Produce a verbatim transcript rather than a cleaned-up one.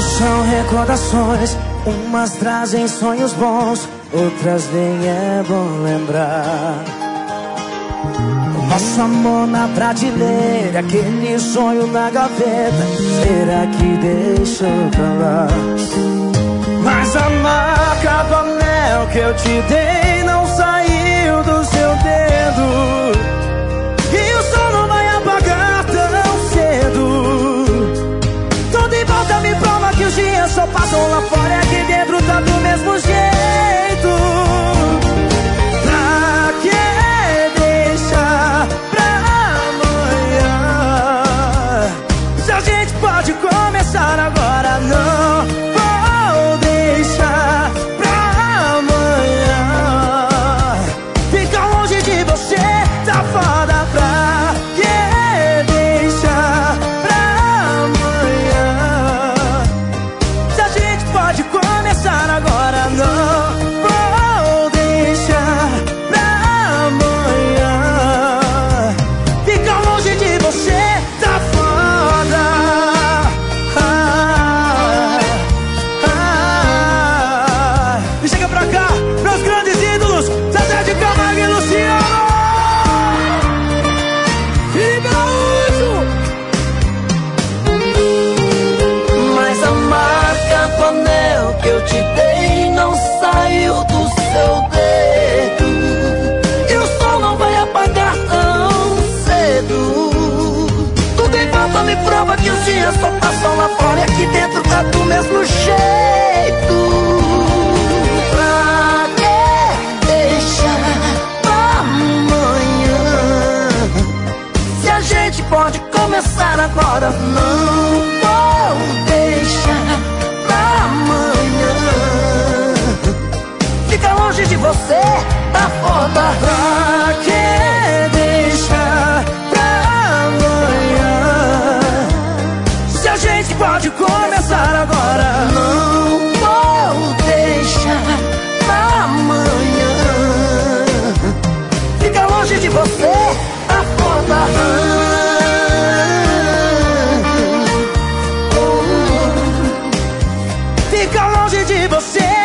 São recordações, umas trazem sonhos bons, outras nem é bom lembrar. O nosso amor na prateleira, aquele sonho na gaveta, será que deixou pra lá? Mas a marca do anel que eu te dei não saiu do seu dedo, e o sol não vai apagar tão cedo. Tudo em volta me prova que os dias só passam lá fora, e aqui dentro tá do mesmo jeito. Pra que deixar pra amanhã, se a gente pode começar agora? Não vou deixar pra amanhã. Ficar longe de você tá foda. Pra que deixar pra amanhã, se a gente pode começar agora? Não vou deixar pra amanhã. Ficar longe de você tá foda. Ah, ah. E chega pra cá, meus grandes ídolos, Zezé de Camargo e Luciano. Felipe Araújo. Mas a marca do anel que eu te dei não saiu do seu dedo, e o sol não vai apagar tão cedo. Tudo em volta me prova que os dias só passam lá fora, e aqui dentro tá do mesmo jeito. Pra que deixar pra amanhã, se a gente pode começar agora? Não vou deixar pra amanhã. Fica longe de você, tá foda. Pra que deixar pra amanhã, se a gente pode começar agora? Não vou deixar pra amanhã. Fica longe de você, tá foda. Fica longe de você.